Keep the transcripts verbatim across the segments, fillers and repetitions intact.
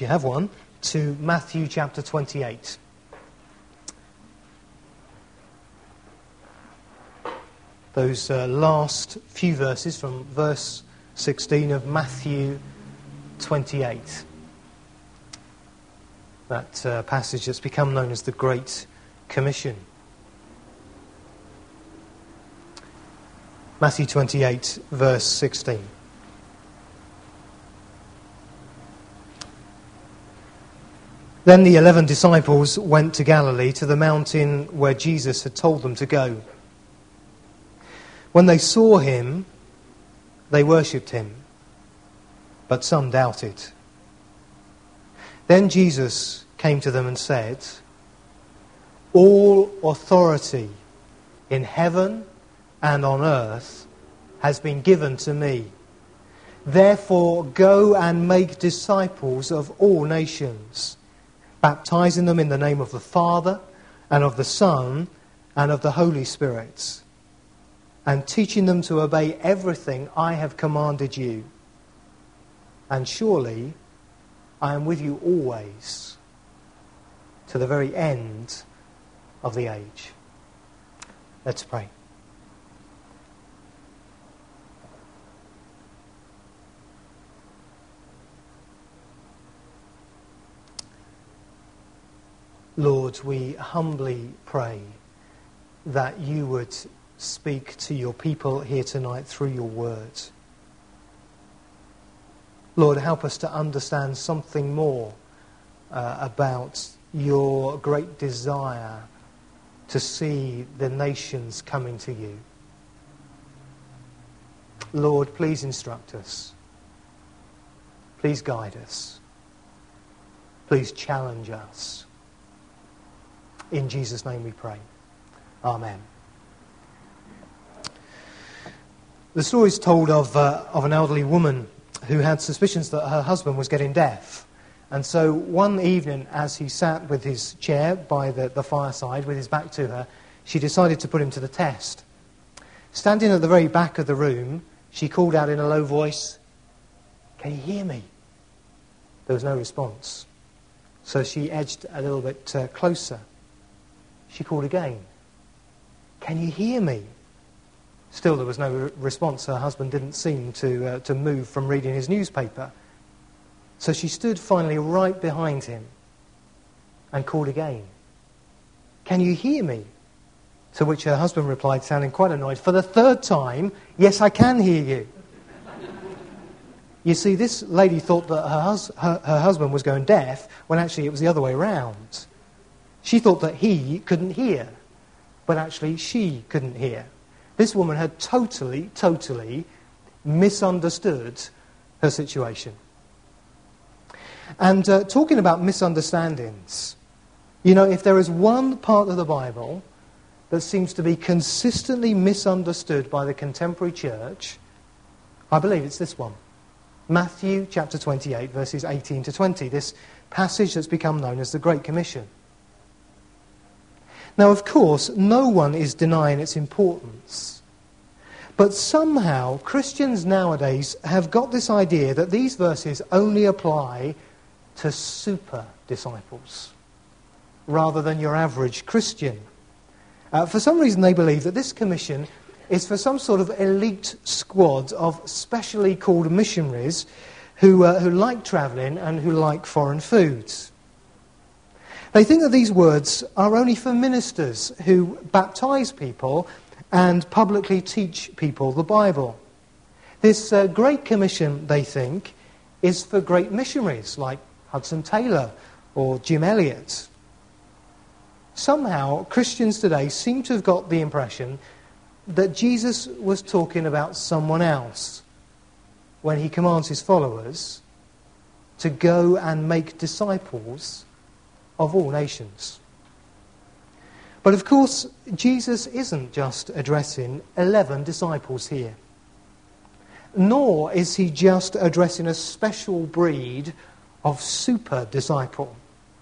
you have one, to Matthew chapter twenty-eight. Those uh, last few verses from verse sixteen of Matthew twenty-eight. That uh, passage that's become known as the Great Commission. Matthew twenty-eight, verse sixteen. Then the eleven disciples went to Galilee, to the mountain where Jesus had told them to go. When they saw him, they worshipped him, but some doubted. Then Jesus came to them and said, "All authority in heaven and on earth has been given to me. Therefore go and make disciples of all nations, baptizing them in the name of the Father and of the Son and of the Holy Spirit, and teaching them to obey everything I have commanded you. And surely I am with you always, to the very end of the age." Let's pray. Lord, we humbly pray that you would speak to your people here tonight through your word. Lord, help us to understand something more uh, about your great desire to see the nations coming to you. Lord, please instruct us. Please guide us. Please challenge us. In Jesus' name we pray. Amen. The story is told of, uh, of an elderly woman who had suspicions that her husband was getting deaf. And so one evening, as he sat with his chair by the, the fireside with his back to her, she decided to put him to the test. Standing at the very back of the room, she called out in a low voice, "Can you hear me?" There was no response. So she edged a little bit uh, closer. She called again, "Can you hear me?" Still there was no re- response. Her husband didn't seem to uh, to move from reading his newspaper. So she stood finally right behind him and called again, "Can you hear me?" To which her husband replied, sounding quite annoyed, for the third time, "Yes, I can hear you." You see, this lady thought that her, hus- her, her husband was going deaf when actually it was the other way around. She thought that he couldn't hear, but actually she couldn't hear. This woman had totally, totally misunderstood her situation. And uh, talking about misunderstandings, you know, if there is one part of the Bible that seems to be consistently misunderstood by the contemporary church, I believe it's this one. Matthew chapter twenty-eight, verses eighteen to twenty, this passage that's become known as the Great Commission. Now, of course, no one is denying its importance. But somehow, Christians nowadays have got this idea that these verses only apply to super disciples, rather than your average Christian. Uh, for some reason, they believe that this commission is for some sort of elite squad of specially called missionaries who, uh, who like travelling and who like foreign foods. They think that these words are only for ministers who baptise people and publicly teach people the Bible. This uh, Great Commission, they think, is for great missionaries like Hudson Taylor or Jim Elliot. Somehow, Christians today seem to have got the impression that Jesus was talking about someone else when he commands his followers to go and make disciples of all nations. But of course, Jesus isn't just addressing eleven disciples here. Nor is he just addressing a special breed of super disciple.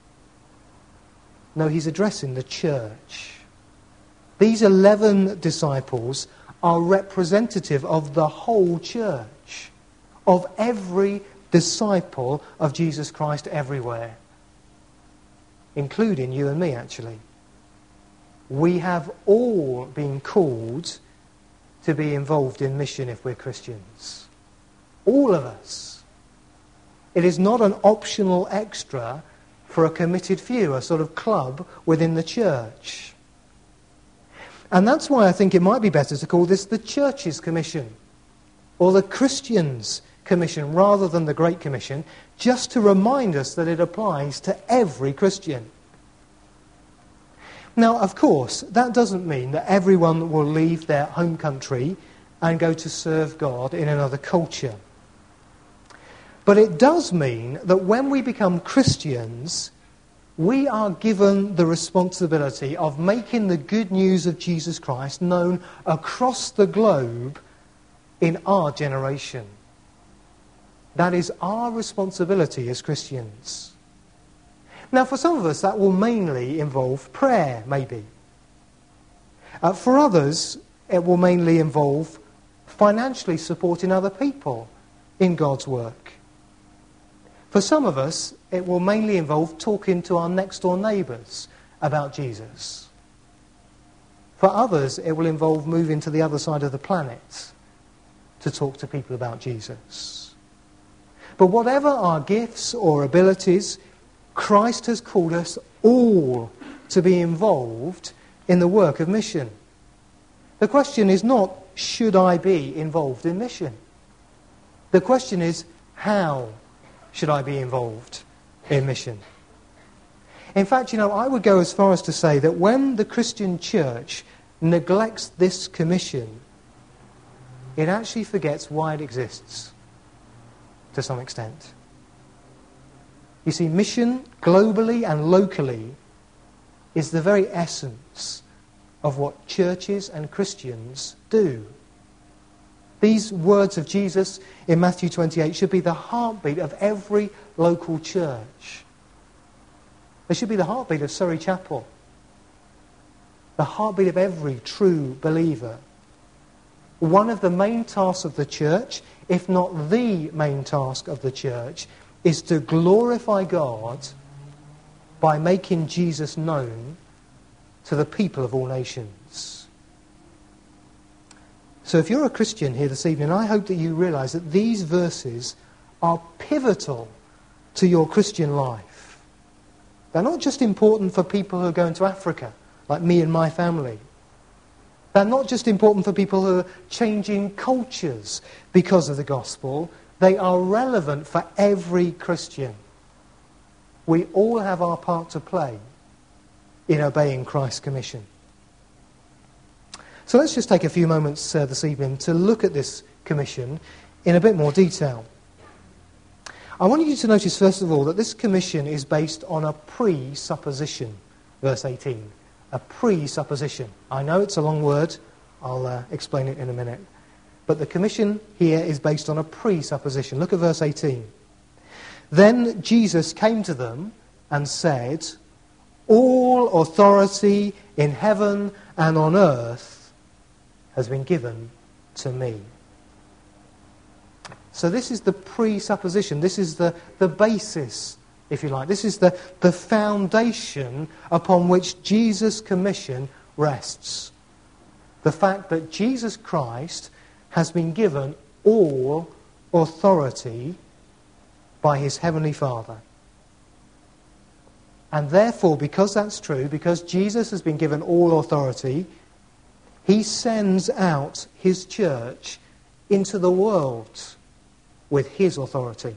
No, he's addressing the church. These eleven disciples are representative of the whole church, of every disciple of Jesus Christ everywhere, including you and me, actually. We have all been called to be involved in mission if we're Christians. All of us. It is not an optional extra for a committed few, a sort of club within the church. And that's why I think it might be better to call this the Church's Commission, or the Christians' Commission, rather than the Great Commission, just to remind us that it applies to every Christian. Now, of course, that doesn't mean that everyone will leave their home country and go to serve God in another culture. But it does mean that when we become Christians, we are given the responsibility of making the good news of Jesus Christ known across the globe in our generation. That is our responsibility as Christians. Now, for some of us, that will mainly involve prayer, maybe. Uh, for others, it will mainly involve financially supporting other people in God's work. For some of us, it will mainly involve talking to our next-door neighbours about Jesus. For others, it will involve moving to the other side of the planet to talk to people about Jesus. But whatever our gifts or abilities, Christ has called us all to be involved in the work of mission. The question is not, should I be involved in mission? The question is, how should I be involved in mission? In fact, you know, I would go as far as to say that when the Christian church neglects this commission, it actually forgets why it exists to some extent. You see, mission, globally and locally, is the very essence of what churches and Christians do. These words of Jesus in Matthew twenty-eight should be the heartbeat of every local church. They should be the heartbeat of Surrey Chapel, the heartbeat of every true believer. One of the main tasks of the church, if not the main task of the church, is to glorify God by making Jesus known to the people of all nations. So if you're a Christian here this evening, I hope that you realise that these verses are pivotal to your Christian life. They're not just important for people who are going to Africa, like me and my family. They're not just important for people who are changing cultures because of the gospel. They are relevant for every Christian. We all have our part to play in obeying Christ's commission. So let's just take a few moments uh, this evening to look at this commission in a bit more detail. I want you to notice, first of all, that this commission is based on a presupposition, verse eighteen. A presupposition. I know it's a long word. I'll uh, explain it in a minute. But the commission here is based on a presupposition. Look at verse eighteen. Then Jesus came to them and said, "All authority in heaven and on earth has been given to me." So this is the presupposition. This is the, the basis, if you like. This is the, the foundation upon which Jesus' commission rests. The fact that Jesus Christ has been given all authority by his heavenly Father. And therefore, because that's true, because Jesus has been given all authority, he sends out his church into the world with his authority.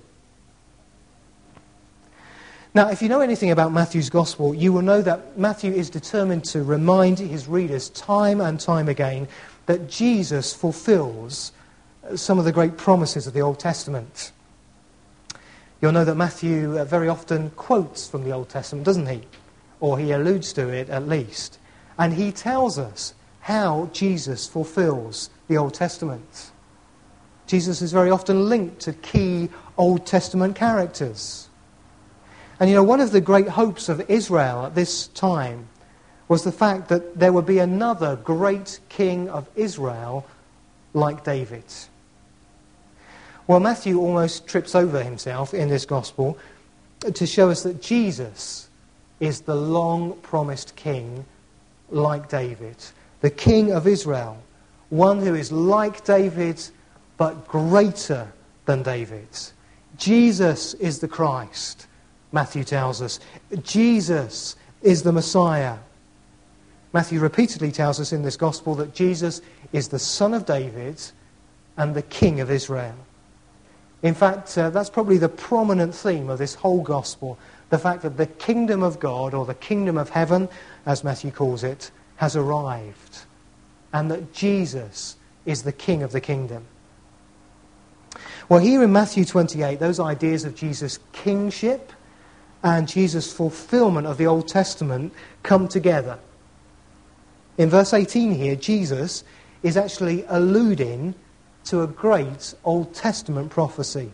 Now, if you know anything about Matthew's Gospel, you will know that Matthew is determined to remind his readers time and time again that Jesus fulfills some of the great promises of the Old Testament. You'll know that Matthew very often quotes from the Old Testament, doesn't he? Or he alludes to it at least. And he tells us how Jesus fulfills the Old Testament. Jesus is very often linked to key Old Testament characters. And you know, one of the great hopes of Israel at this time was the fact that there would be another great king of Israel like David. Well, Matthew almost trips over himself in this gospel to show us that Jesus is the long-promised king like David, the king of Israel, one who is like David but greater than David. Jesus is the Christ, Matthew tells us. Jesus is the Messiah. Matthew repeatedly tells us in this gospel that Jesus is the son of David and the king of Israel. In fact, uh, that's probably the prominent theme of this whole gospel, the fact that the kingdom of God, or the kingdom of heaven, as Matthew calls it, has arrived, and that Jesus is the king of the kingdom. Well, here in Matthew twenty-eight, those ideas of Jesus' kingship and Jesus' fulfillment of the Old Testament come together. In verse eighteen here, Jesus is actually alluding to a great Old Testament prophecy.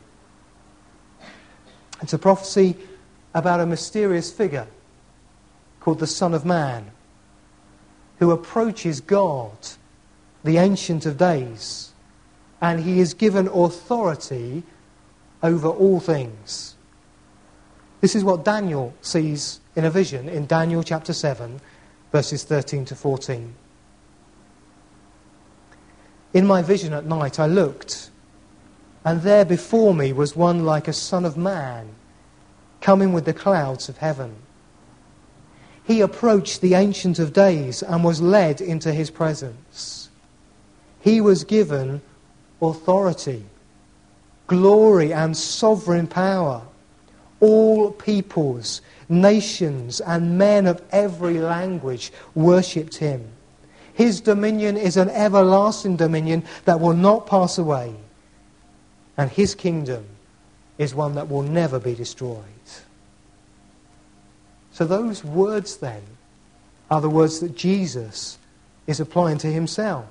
It's a prophecy about a mysterious figure called the Son of Man, who approaches God, the Ancient of Days, and he is given authority over all things. This is what Daniel sees in a vision in Daniel chapter seven, verses thirteen to fourteen. In my vision at night I looked, and there before me was one like a son of man, coming with the clouds of heaven. He approached the Ancient of Days and was led into his presence. He was given authority, glory and sovereign power. All peoples, nations and men of every language worshipped him. His dominion is an everlasting dominion that will not pass away, and his kingdom is one that will never be destroyed. So those words then are the words that Jesus is applying to himself.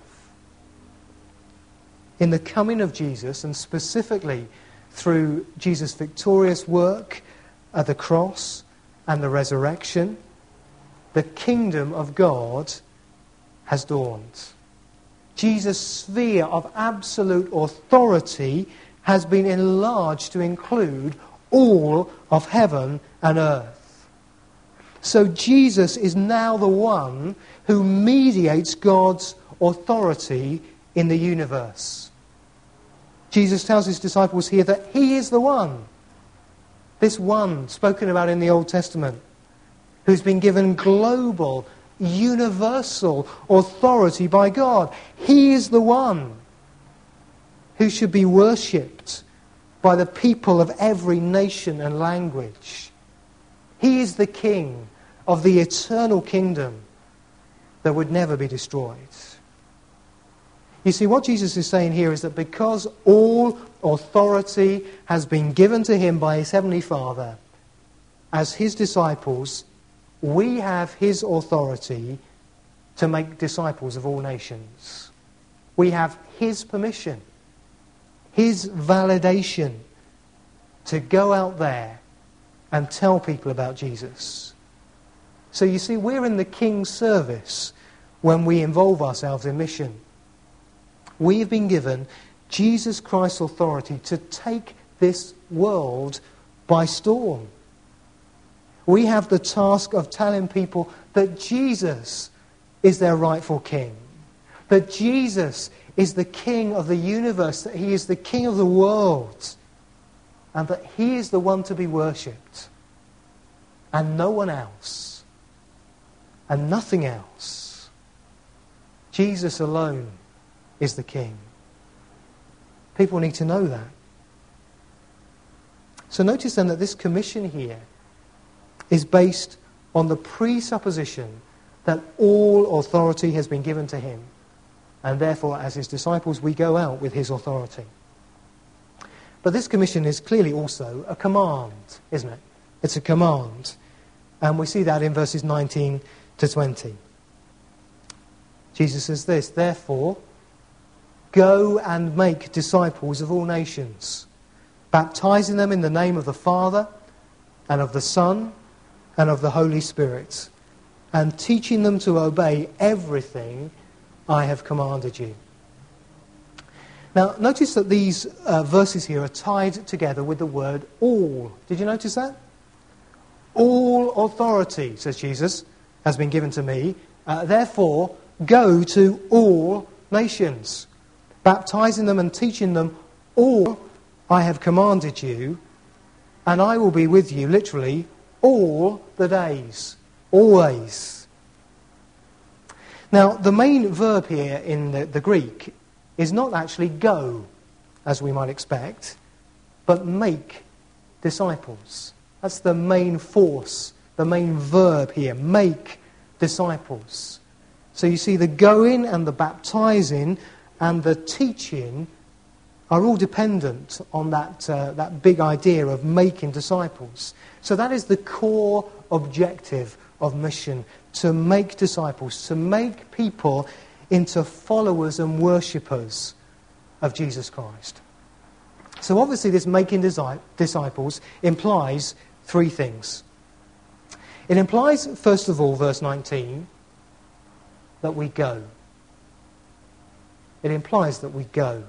In the coming of Jesus, and specifically through Jesus' victorious work at the cross and the resurrection, the kingdom of God has dawned. Jesus' sphere of absolute authority has been enlarged to include all of heaven and earth. So Jesus is now the one who mediates God's authority in the universe. Jesus tells his disciples here that he is the one, this one spoken about in the Old Testament, who's been given global, universal authority by God. He is the one who should be worshipped by the people of every nation and language. He is the king of the eternal kingdom that would never be destroyed. You see, what Jesus is saying here is that because all authority has been given to him by his heavenly Father, as his disciples, we have his authority to make disciples of all nations. We have his permission, his validation to go out there and tell people about Jesus. So you see, we're in the King's service when we involve ourselves in mission. We have been given Jesus Christ's authority to take this world by storm. We have the task of telling people that Jesus is their rightful king, that Jesus is the king of the universe, that he is the king of the world, and that he is the one to be worshipped, and no one else, and nothing else. Jesus alone is the king. People need to know that. So notice then that this commission here is based on the presupposition that all authority has been given to him, and therefore as his disciples we go out with his authority. But this commission is clearly also a command, isn't it? It's a command, and we see that in verses nineteen to twenty. Jesus says this, "Therefore, go and make disciples of all nations, baptizing them in the name of the Father and of the Son and of the Holy Spirit, and teaching them to obey everything I have commanded you." Now, notice that these uh, verses here are tied together with the word all. Did you notice that? All authority, says Jesus, has been given to me. Uh, therefore, go to all nations, baptizing them and teaching them all I have commanded you, and I will be with you, literally, all the days. Always. Now, the main verb here in the, the Greek is not actually go, as we might expect, but make disciples. That's the main force, the main verb here, make disciples. So you see the going and the baptizing and the teaching are all dependent on that, uh, that big idea of making disciples. So that is the core objective of mission, to make disciples, to make people into followers and worshippers of Jesus Christ. So obviously this making disi- disciples implies three things. It implies, first of all, verse nineteen, that we go. It implies that we go.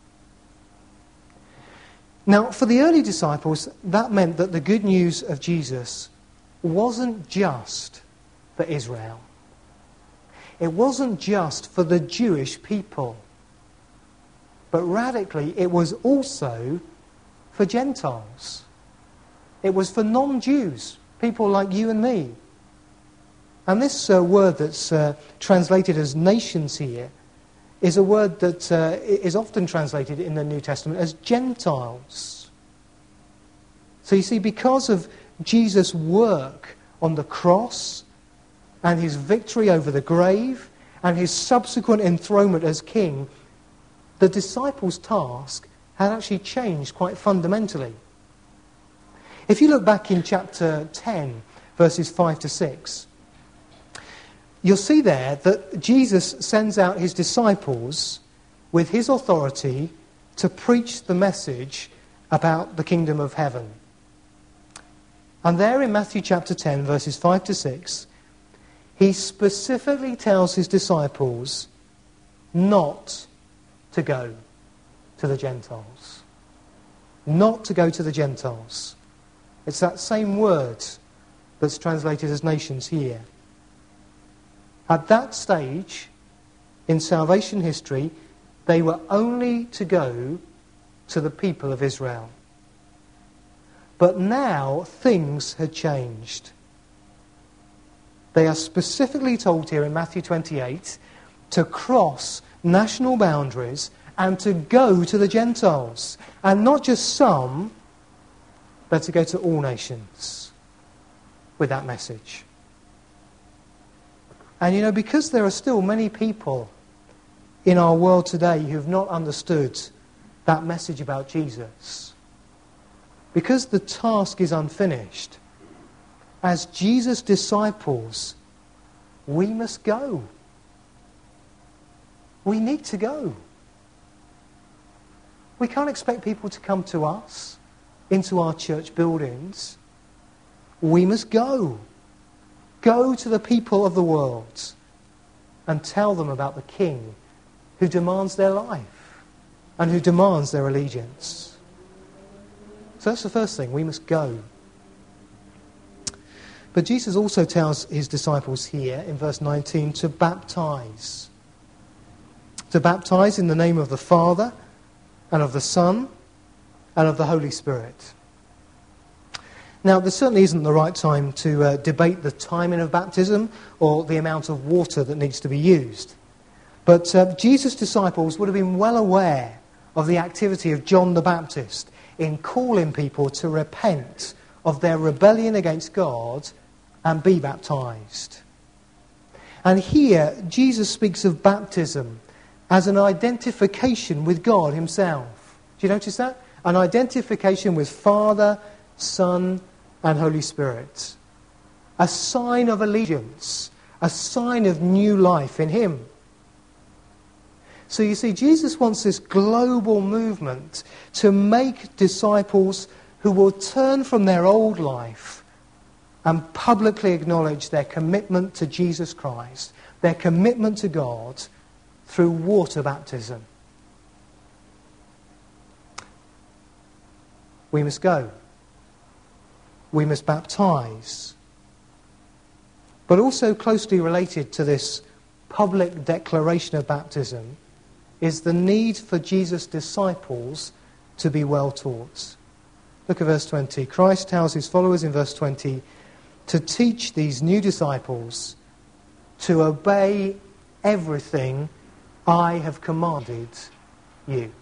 Now, for the early disciples, that meant that the good news of Jesus wasn't just for Israel. It wasn't just for the Jewish people. But radically, it was also for Gentiles. It was for non-Jews, people like you and me. And this uh, word that's uh, translated as nations here is a word that uh, is often translated in the New Testament as Gentiles. So you see, because of Jesus' work on the cross and his victory over the grave and his subsequent enthronement as king, the disciples' task had actually changed quite fundamentally. If you look back in chapter ten, verses five to six, you'll see there that Jesus sends out his disciples with his authority to preach the message about the kingdom of heaven. And there in Matthew chapter ten, verses five to six, he specifically tells his disciples not to go to the Gentiles. Not to go to the Gentiles. It's that same word that's translated as nations here. At that stage in salvation history, they were only to go to the people of Israel. But now things had changed. They are specifically told here in Matthew twenty-eight to cross national boundaries and to go to the Gentiles. And not just some, but to go to all nations with that message. And you know, because there are still many people in our world today who have not understood that message about Jesus, because the task is unfinished, as Jesus' disciples, we must go. We need to go. We can't expect people to come to us, into our church buildings. We must go. Go to the people of the world and tell them about the King who demands their life and who demands their allegiance. So that's the first thing. We must go. But Jesus also tells his disciples here in verse nineteen to baptize. To baptize in the name of the Father and of the Son and of the Holy Spirit. Now, this certainly isn't the right time to uh, debate the timing of baptism or the amount of water that needs to be used. But uh, Jesus' disciples would have been well aware of the activity of John the Baptist in calling people to repent of their rebellion against God and be baptized. And here, Jesus speaks of baptism as an identification with God himself. Do you notice that? An identification with Father, Son, and Holy Spirit. A sign of allegiance, a sign of new life in him. So you see, Jesus wants this global movement to make disciples who will turn from their old life and publicly acknowledge their commitment to Jesus Christ, their commitment to God through water baptism. we must go. We must baptize. But also closely related to this public declaration of baptism is the need for Jesus' disciples to be well taught. Look at verse twenty. Christ tells his followers in verse twenty to teach these new disciples to obey everything I have commanded you.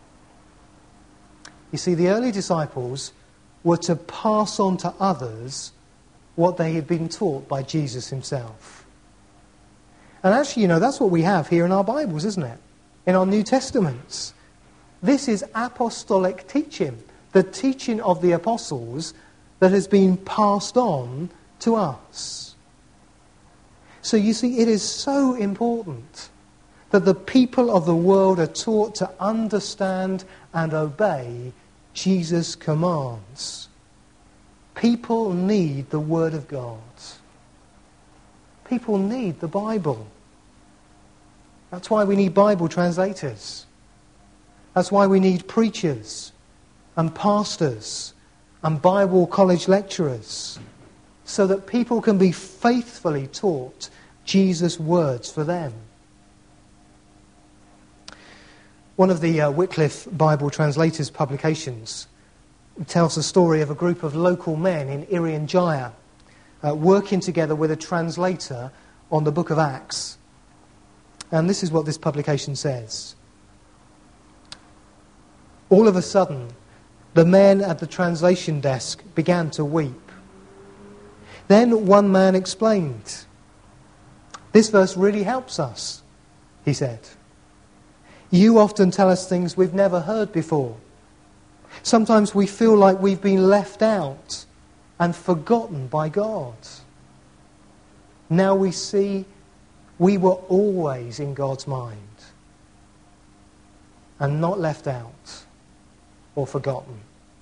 You see, the early disciples were to pass on to others what they had been taught by Jesus himself. And actually, you know, that's what we have here in our Bibles, isn't it? In our New Testaments. This is apostolic teaching, the teaching of the apostles that has been passed on to us. So you see, it is so important that the people of the world are taught to understand and obey Jesus' commands. People need the Word of God. People need the Bible. That's why we need Bible translators. That's why we need preachers and pastors and Bible college lecturers, so that people can be faithfully taught Jesus' words for them. One of the uh, Wycliffe Bible Translators publications tells the story of a group of local men in Irian Jaya uh, working together with a translator on the book of Acts. And this is what this publication says. All of a sudden, the men at the translation desk began to weep. Then one man explained, "This verse really helps us," he said. "You often tell us things we've never heard before. Sometimes we feel like we've been left out and forgotten by God. Now we see we were always in God's mind and not left out or forgotten.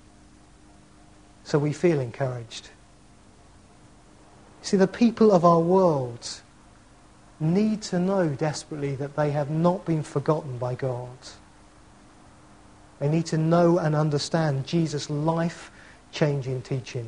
So we feel encouraged." See, the people of our world need to know desperately that they have not been forgotten by God. They need to know and understand Jesus' life-changing teaching.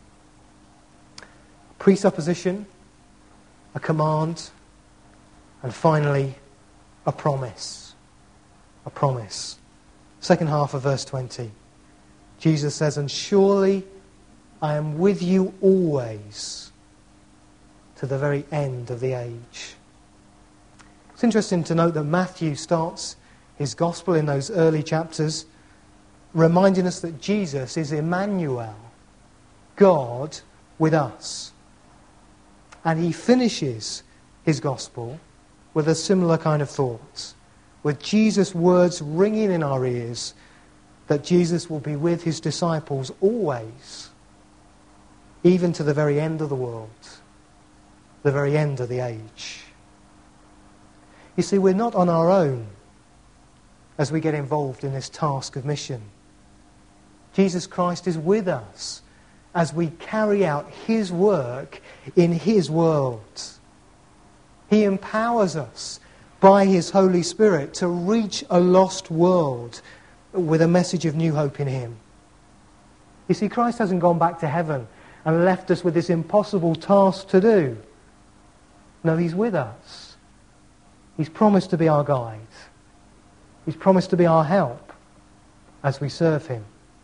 Presupposition, a command, and finally, a promise. A promise. Second half of verse twenty. Jesus says, "And surely I am with you always to the very end of the age." It's interesting to note that Matthew starts his gospel in those early chapters reminding us that Jesus is Emmanuel, God with us. And he finishes his gospel with a similar kind of thought, with Jesus' words ringing in our ears that Jesus will be with his disciples always, even to the very end of the world, the very end of the age. You see, we're not on our own as we get involved in this task of mission. Jesus Christ is with us as we carry out his work in his world. He empowers us by his Holy Spirit to reach a lost world with a message of new hope in him. You see, Christ hasn't gone back to heaven and left us with this impossible task to do. No, he's with us. He's promised to be our guide. He's promised to be our help as we serve him.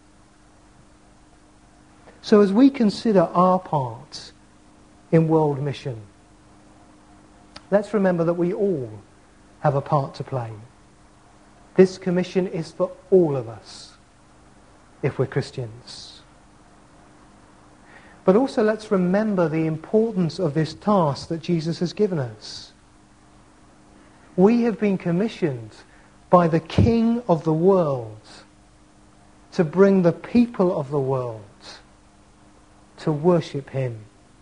So as we consider our part in world mission, let's remember that we all have a part to play. This commission is for all of us, if we're Christians. But also let's remember the importance of this task that Jesus has given us. We have been commissioned by the King of the world to bring the people of the world to worship him.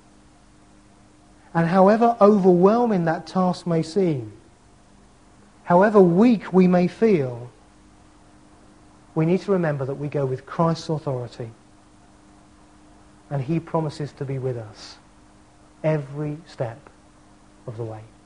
And however overwhelming that task may seem, however weak we may feel, we need to remember that we go with Christ's authority. And he promises to be with us every step of the way.